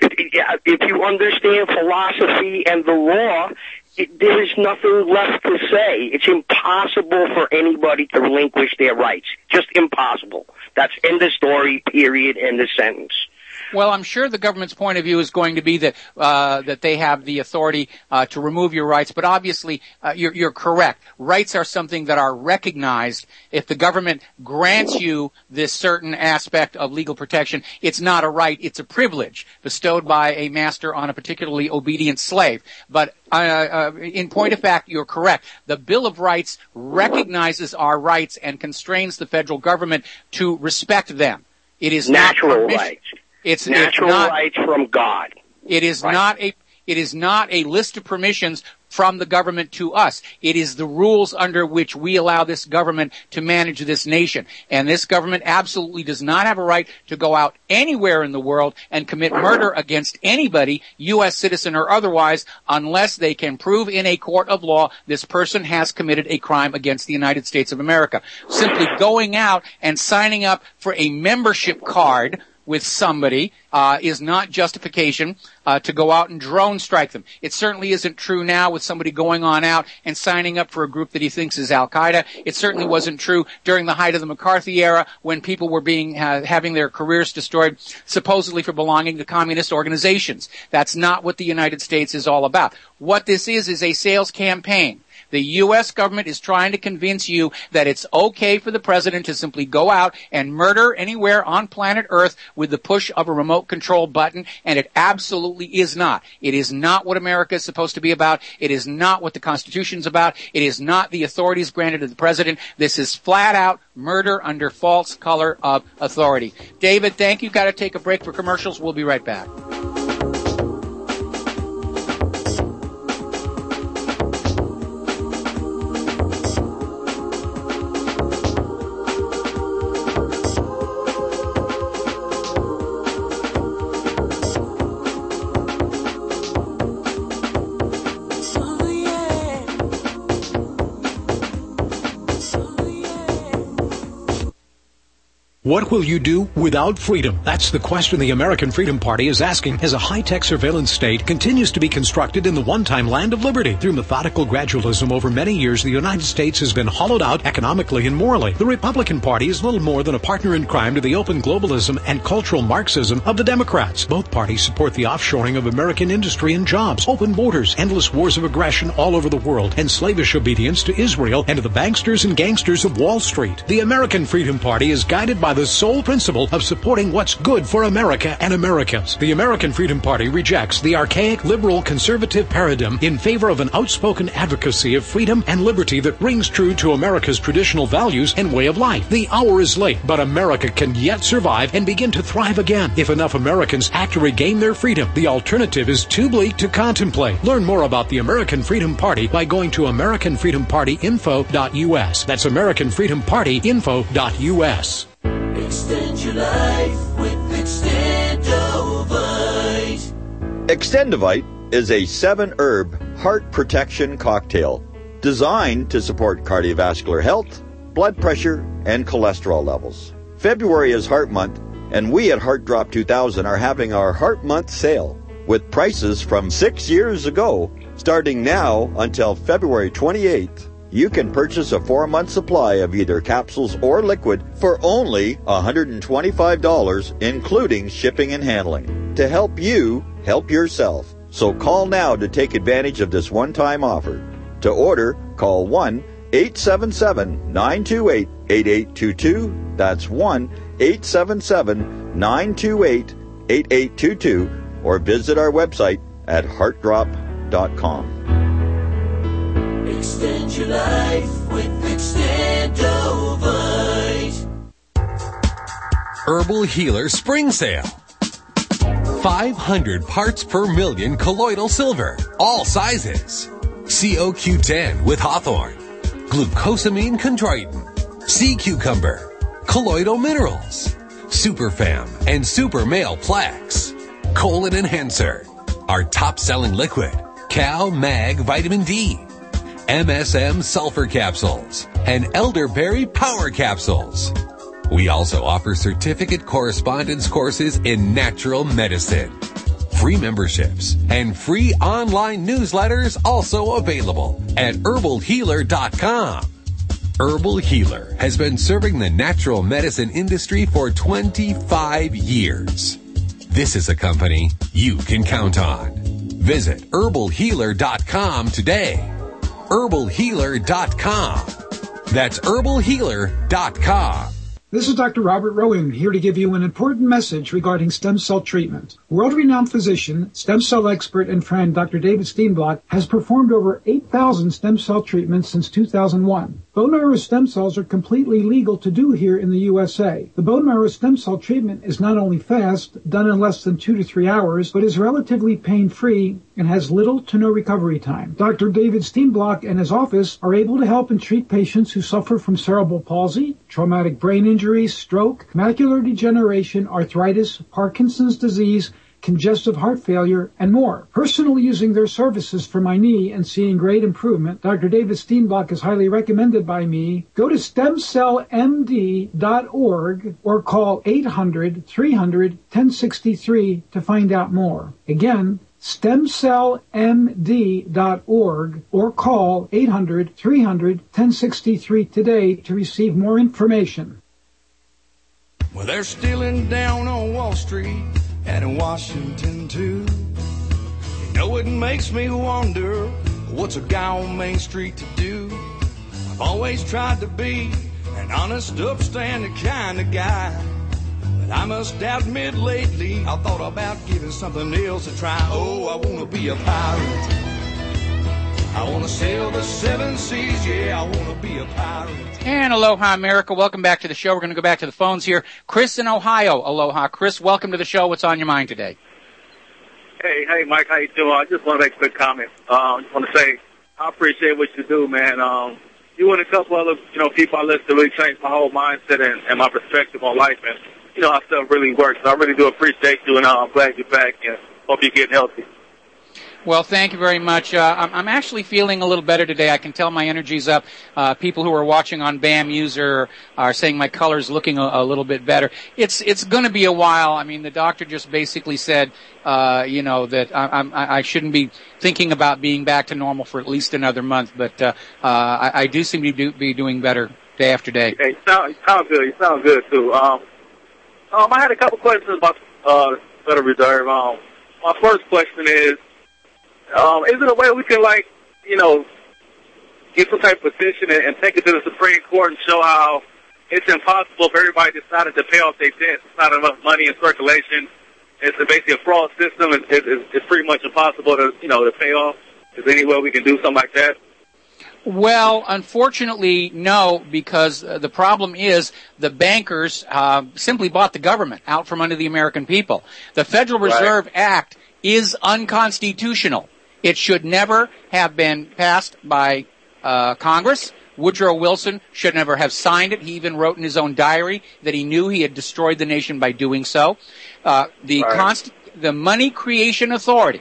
if you understand philosophy and the law, It, there is nothing left to say. It's impossible for anybody to relinquish their rights. Just impossible. That's end of story, period, end of sentence. Well, I'm sure the government's point of view is going to be that uh, that they have the authority uh, to remove your rights, but obviously uh, you're, you're correct. Rights are something that are recognized. If the government grants you this certain aspect of legal protection, it's not a right, it's a privilege bestowed by a master on a particularly obedient slave. But uh, uh, in point of fact, you're correct. The Bill of Rights recognizes our rights and constrains the federal government to respect them. It is natural not rights. It's natural it's not, rights from God. It is right. not a. It is not a list of permissions from the government to us. It is the rules under which we allow this government to manage this nation. And this government absolutely does not have a right to go out anywhere in the world and commit murder against anybody, U S citizen or otherwise, unless they can prove in a court of law this person has committed a crime against the United States of America. Simply going out and signing up for a membership card with somebody uh, is not justification uh, to go out and drone strike them. It certainly isn't true now with somebody going on out and signing up for a group that he thinks is Al-Qaeda. It certainly wasn't true during the height of the McCarthy era when people were being uh, having their careers destroyed supposedly for belonging to communist organizations. That's not what the United States is all about. What this is is a sales campaign. The U S government is trying to convince you that it's okay for the president to simply go out and murder anywhere on planet Earth with the push of a remote control button, and it absolutely is not. It is not what America is supposed to be about. It is not what the Constitution is about. It is not the authorities granted to the president. This is flat out murder under false color of authority. David, thank you. Got to take a break for commercials. We'll be right back. What will you do without freedom? That's the question the American Freedom Party is asking as a high-tech surveillance state continues to be constructed in the one-time land of liberty. Through methodical gradualism over many years, the United States has been hollowed out economically and morally. The Republican Party is little more than a partner in crime to the open globalism and cultural Marxism of the Democrats. Both parties support the offshoring of American industry and jobs, open borders, endless wars of aggression all over the world, and slavish obedience to Israel and to the banksters and gangsters of Wall Street. The American Freedom Party is guided by the sole principle of supporting what's good for America and Americans. The American Freedom Party rejects the archaic liberal conservative paradigm in favor of an outspoken advocacy of freedom and liberty that rings true to America's traditional values and way of life. The hour is late, but America can yet survive and begin to thrive again if enough Americans act to regain their freedom. The alternative is too bleak to contemplate. Learn more about the American Freedom Party by going to american freedom party info dot u s. That's american freedom party info dot u s. Extend your life with Extendovite. Extendovite is a seven-herb heart protection cocktail designed to support cardiovascular health, blood pressure, and cholesterol levels. February is Heart Month, and we at Heart Drop two thousand are having our Heart Month sale with prices from six years ago. Starting now until February twenty-eighth, you can purchase a four-month supply of either capsules or liquid for only one hundred twenty-five dollars, including shipping and handling, to help you help yourself. So call now to take advantage of this one-time offer. To order, call one eight seven seven, nine two eight, eight eight two two. That's one eight seven seven, nine two eight, eight eight two two, or visit our website at heart drop dot com. Extend your life with Extendovite. Herbal Healer Spring Sale. five hundred parts per million colloidal silver, all sizes. C O Q ten with Hawthorne, glucosamine chondroitin, sea cucumber, colloidal minerals, Superfam and Super Male Plex, colon enhancer, our top-selling liquid, Cal Mag Vitamin D, M S M sulfur capsules, and elderberry power capsules. We also offer certificate correspondence courses in natural medicine. Free memberships and free online newsletters also available at herbal healer dot com. Herbal Healer has been serving the natural medicine industry for twenty-five years. This is a company you can count on. Visit herbal healer dot com today. herbal healer dot com. That's herbal healer dot com. This is Doctor Robert Rowan, here to give you an important message regarding stem cell treatment. World-renowned physician, stem cell expert, and friend Doctor David Steenblock has performed over eight thousand stem cell treatments since two thousand one. Bone marrow stem cells are completely legal to do here in the U S A. The bone marrow stem cell treatment is not only fast, done in less than two to three hours, but is relatively pain-free and has little to no recovery time. Doctor David Steenblock and his office are able to help and treat patients who suffer from cerebral palsy, traumatic brain injury, stroke, macular degeneration, arthritis, Parkinson's disease, congestive heart failure, and more. Personally using their services for my knee and seeing great improvement, Doctor David Steenblock is highly recommended by me. Go to stem cell m d dot org or call eight hundred, three hundred, ten sixty-three to find out more. Again, stem cell m d dot org or call eight hundred, three hundred, ten sixty-three today to receive more information. Well, they're stealing down on Wall Street and in Washington, too. You know, it makes me wonder, what's a guy on Main Street to do? I've always tried to be an honest, upstanding kind of guy. But I must admit lately, I thought about giving something else a try. Oh, I want to be a pirate. I want to sail the seven seas, yeah, I want to be a pirate. And aloha, America. Welcome back to the show. We're going to go back to the phones here. Chris in Ohio. Aloha. Chris, welcome to the show. What's on your mind today? Hey, hey, Mike. How you doing? I just want to make a quick comment. Uh, I just want to say I appreciate what you do, man. Um, you and a couple other, you know, people I listen to really changed my whole mindset and, and my perspective on life. And, you know, how stuff really works. So I really do appreciate you, and uh, I'm glad you're back, and hope you're getting healthy. Well, thank you very much. Uh, I'm, I'm actually feeling a little better today. I can tell my energy's up. Uh, people who are watching on B A M User are saying my color's looking a, a little bit better. It's it's going to be a while. I mean, the doctor just basically said, uh, you know, that I, I'm, I shouldn't be thinking about being back to normal for at least another month. But uh, uh, I, I do seem to do, be doing better day after day. Hey, you sound, you sound good. You sound good, too. Um, um, I had a couple questions about uh, Federal Reserve. Um, my first question is, Um, is it a way we can, like, you know, get some type of petition and, and take it to the Supreme Court and show how it's impossible for everybody decided to pay off their debts. It's not enough money in circulation. It's a, basically a fraud system. It's, it's, it's pretty much impossible to, you know, to pay off. Is there any way we can do something like that? Well, unfortunately, no, because uh, the problem is the bankers uh, simply bought the government out from under the American people. The Federal Reserve right. Act is unconstitutional. It should never have been passed by uh, Congress. Woodrow Wilson should never have signed it. He even wrote in his own diary that he knew he had destroyed the nation by doing so. Uh, the, right. const- the Money Creation Authority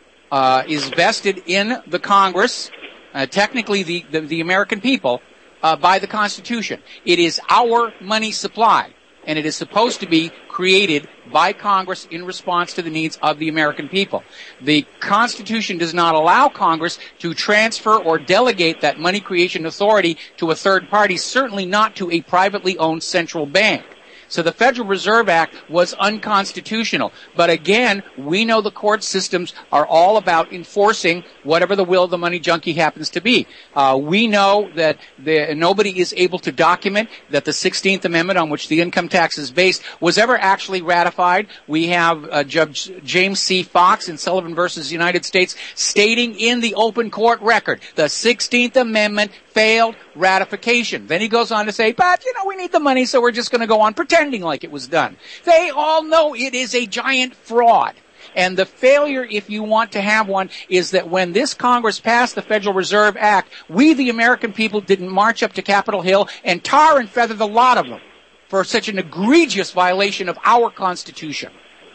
uh, is vested in the Congress. Uh, technically the, the, the American people, uh, by the Constitution. It is our money supply, and it is supposed to be created by Congress in response to the needs of the American people. The Constitution does not allow Congress to transfer or delegate that money creation authority to a third party, certainly not to a privately owned central bank. So the Federal Reserve Act was unconstitutional. But again, we know the court systems are all about enforcing whatever the will of the money junkie happens to be. Uh, we know that the, nobody is able to document that the sixteenth Amendment, on which the income tax is based, was ever actually ratified. We have uh, Judge James C. Fox in Sullivan versus United States stating in the open court record, the sixteenth Amendment failed ratification. Then he goes on to say, but, you know, we need the money, so we're just going to go on pretending like it was done. They all know it is a giant fraud. And the failure, if you want to have one, is that when this Congress passed the Federal Reserve Act, we, the American people, didn't march up to Capitol Hill and tar and feather the lot of them for such an egregious violation of our Constitution.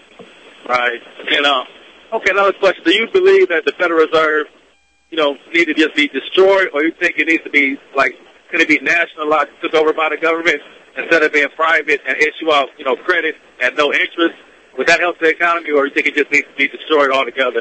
Right. And, uh, okay, another question. Do you believe that the Federal Reserve, you know, need to just be destroyed, or you think it needs to be, like, could it be nationalized, took over by the government instead of being private and issue out, you know, credit at no interest? Would that help the economy, or you think it just needs to be destroyed altogether?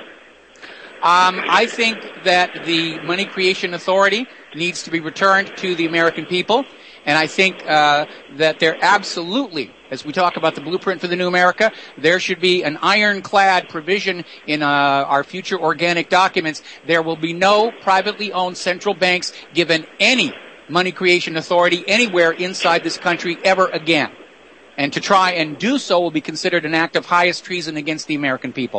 Um, I think that the Money Creation Authority needs to be returned to the American people, and I think uh, that there absolutely, as we talk about the blueprint for the new America, there should be an ironclad provision in uh, our future organic documents. There will be no privately owned central banks given any money creation authority anywhere inside this country ever again. And to try and do so will be considered an act of highest treason against the American people.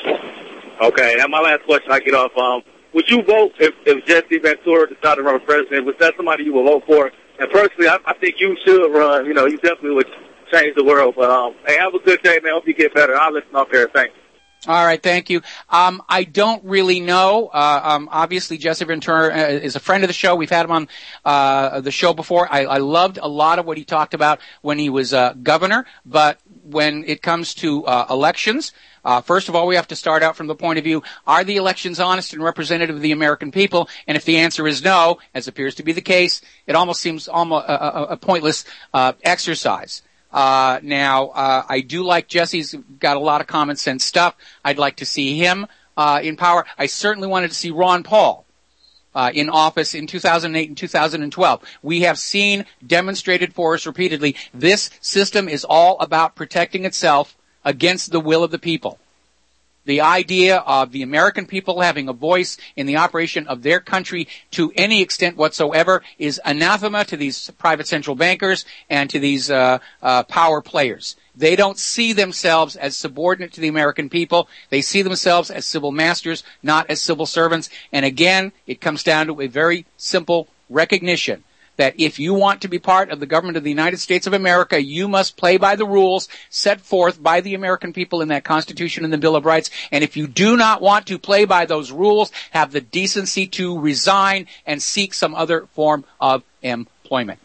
Okay, and my last question I get off, um, would you vote if, if Jesse Ventura decided to run for president? Was that somebody you would vote for? And personally, I, I think you should run. You know, you definitely would change the world. But, um, hey, have a good day, man. Hope you get better. I'll listen up here. Thanks. All right, thank you. Um, I don't really know. Uh, um, obviously, Jesse Ventura is a friend of the show. We've had him on uh, the show before. I, I loved a lot of what he talked about when he was uh, governor. But when it comes to uh, elections, uh, first of all, we have to start out from the point of view, are the elections honest and representative of the American people? And if the answer is no, as appears to be the case, it almost seems almost a, a, a pointless uh, exercise. Uh, now, uh, I do like Jesse's got a lot of common sense stuff. I'd like to see him, uh, in power. I certainly wanted to see Ron Paul, uh, in office in two thousand eight and two thousand twelve. We have seen demonstrated for us repeatedly, this system is all about protecting itself against the will of the people. The idea of the American people having a voice in the operation of their country to any extent whatsoever is anathema to these private central bankers and to these uh, uh, power players. They don't see themselves as subordinate to the American people. They see themselves as civil masters, not as civil servants. And again, it comes down to a very simple recognition that if you want to be part of the government of the United States of America, you must play by the rules set forth by the American people in that Constitution and the Bill of Rights. And if you do not want to play by those rules, have the decency to resign and seek some other form of employment.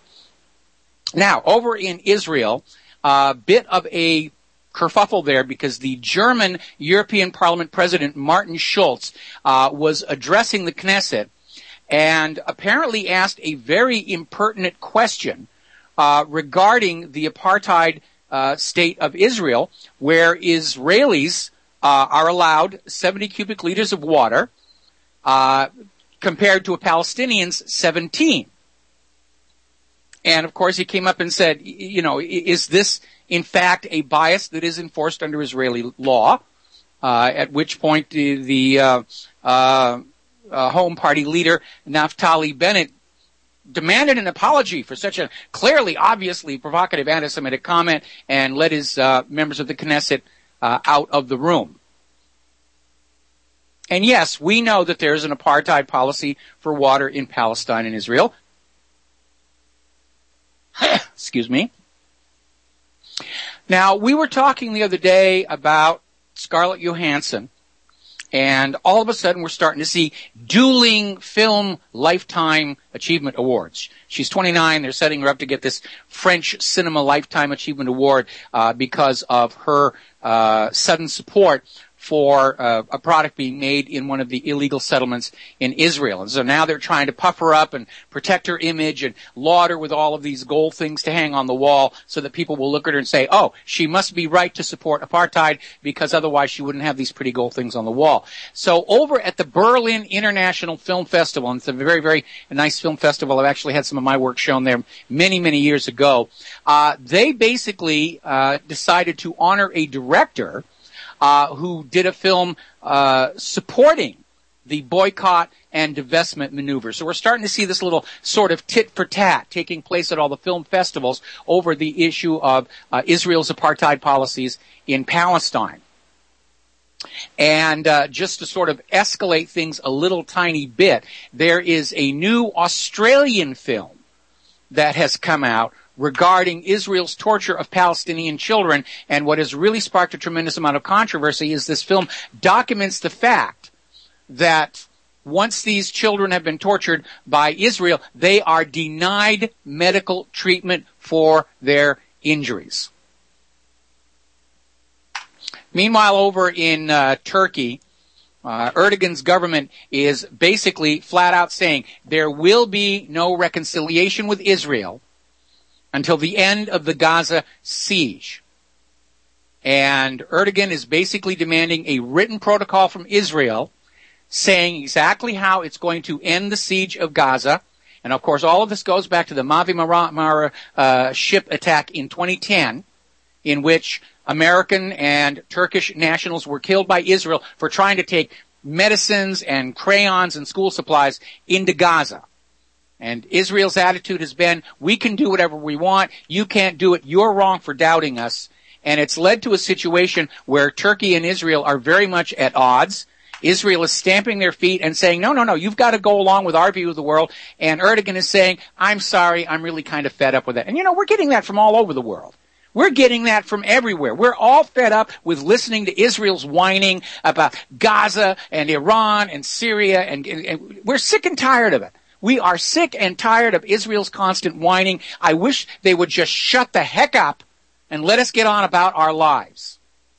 Now, over in Israel, a uh, bit of a kerfuffle there because the German European Parliament President Martin Schulz uh, was addressing the Knesset and apparently asked a very impertinent question uh, regarding the apartheid uh, state of Israel, where Israelis uh, are allowed seventy cubic liters of water uh, compared to a Palestinian's seventeen. And, of course, he came up and said, you know, is this, in fact, a bias that is enforced under Israeli law? Uh, at which point the, the uh, uh, Uh, Home Party leader Naftali Bennett demanded an apology for such a clearly, obviously provocative anti-Semitic comment and led his uh, members of the Knesset uh, out of the room. And yes, we know that there is an apartheid policy for water in Palestine and Israel. Excuse me. Now, we were talking the other day about Scarlett Johansson, and all of a sudden we're starting to see dueling film Lifetime Achievement Awards. She's twenty-nine. They're setting her up to get this French Cinema Lifetime Achievement Award uh, because of her uh, sudden support for uh, a product being made in one of the illegal settlements in Israel. And so now they're trying to puff her up and protect her image and laud her with all of these gold things to hang on the wall so that people will look at her and say, oh, she must be right to support apartheid because otherwise she wouldn't have these pretty gold things on the wall. So over at the Berlin International Film Festival, and it's a very, very nice film festival. I've actually had some of my work shown there many, many years ago. Uh, they basically uh, decided to honor a director Uh, who did a film uh, supporting the boycott and divestment maneuver. So we're starting to see this little sort of tit for tat taking place at all the film festivals over the issue of uh, Israel's apartheid policies in Palestine. And uh, just to sort of escalate things a little tiny bit, there is a new Australian film that has come out regarding Israel's torture of Palestinian children, and what has really sparked a tremendous amount of controversy is this film documents the fact that once these children have been tortured by Israel, they are denied medical treatment for their injuries. Meanwhile, over in uh, Turkey, uh, Erdogan's government is basically flat out saying there will be no reconciliation with Israel until the end of the Gaza siege. And Erdogan is basically demanding a written protocol from Israel saying exactly how it's going to end the siege of Gaza. And of course, all of this goes back to the Mavi Marmara uh, ship attack in twenty ten, in which American and Turkish nationals were killed by Israel for trying to take medicines and crayons and school supplies into Gaza. And Israel's attitude has been, we can do whatever we want, you can't do it, you're wrong for doubting us. And it's led to a situation where Turkey and Israel are very much at odds. Israel is stamping their feet and saying, no, no, no, you've got to go along with our view of the world. And Erdogan is saying, I'm sorry, I'm really kind of fed up with that. And you know, we're getting that from all over the world. We're getting that from everywhere. We're all fed up with listening to Israel's whining about Gaza and Iran and Syria, and, and, and we're sick and tired of it. We are sick and tired of Israel's constant whining. I wish they would just shut the heck up and let us get on about our lives.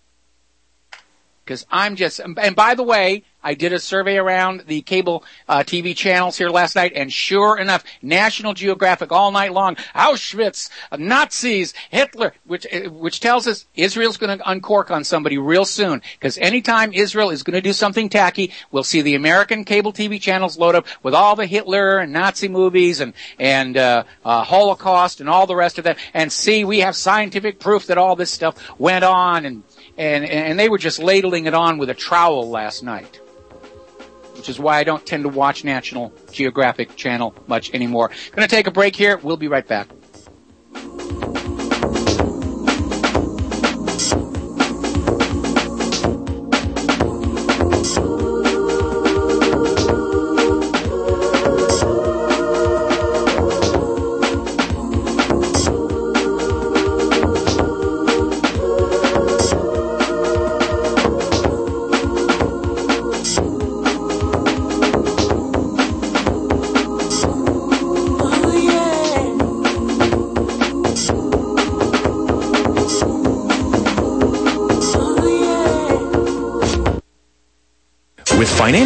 Because I'm just, and by the way, I did a survey around the cable uh, T V channels here last night, and sure enough, National Geographic all night long, Auschwitz, Nazis, Hitler, which which tells us Israel's going to uncork on somebody real soon. Because anytime Israel is going to do something tacky, we'll see the American cable T V channels load up with all the Hitler and Nazi movies and and uh, uh, Holocaust and all the rest of that, and see we have scientific proof that all this stuff went on, and and and they were just ladling it on with a trowel last night. Which is why I don't tend to watch National Geographic Channel much anymore. Going to take a break here. We'll be right back. With financial